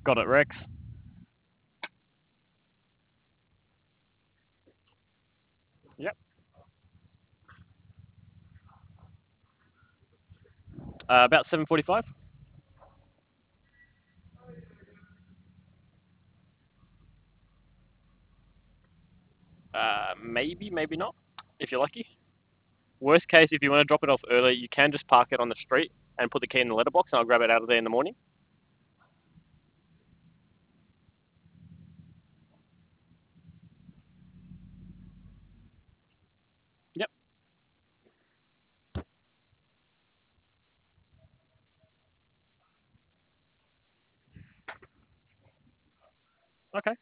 Got it, Rex. Yep. About 7:45. Maybe, maybe not, if you're lucky. Worst case, if you want to drop it off early, you can just park it on the street and put the key in the letterbox, and I'll grab it out of there in the morning. Yep. Okay.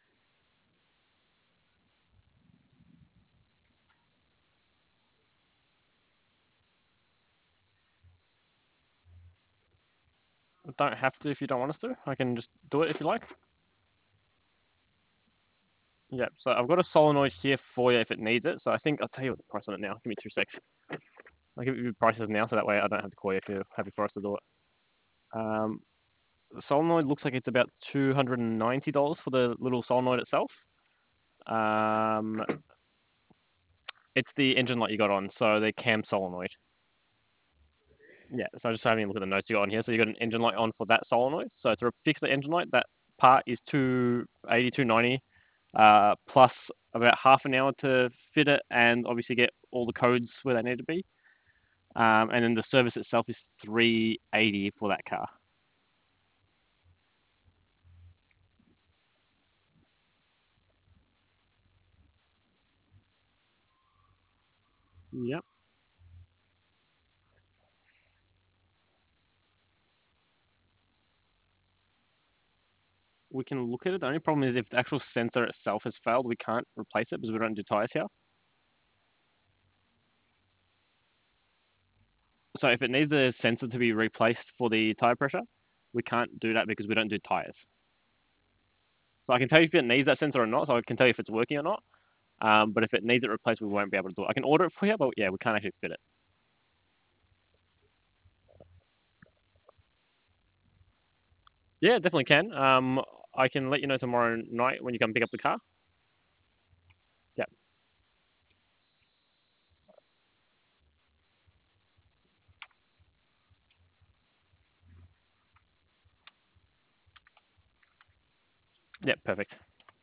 Don't have to if you don't want us to. I can just do it if you like. Yep. So I've got a solenoid here for you if it needs it. So I think I'll tell you what the price on it now. Give me 2 secs. I'll give you prices now, so that way I don't have to call you if you're happy for us to do it. Um, the solenoid looks like it's about $290 for the little solenoid itself. Um, it's the engine light you got on, so the cam solenoid. Yeah, so I'm just having a look at the notes you got on here. So you got an engine light on for that solenoid. So to fix the engine light, that part is 280, 290, plus about half an hour to fit it and obviously get all the codes where they need to be. And then the service itself is 380 for that car. Yep. We can look at it. The only problem is if the actual sensor itself has failed, we can't replace it because we don't do tires here. So if it needs the sensor to be replaced for the tire pressure, we can't do that because we don't do tires. So I can tell you if it needs that sensor or not. So I can tell you if it's working or not. But if it needs it replaced, we won't be able to do it. I can order it for you, but yeah, we can't actually fit it. Yeah, definitely can. I can let you know tomorrow night when you come pick up the car. Yeah, yeah, perfect.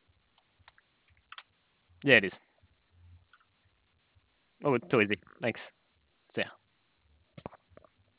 Yeah, it is. Oh, too easy. Thanks.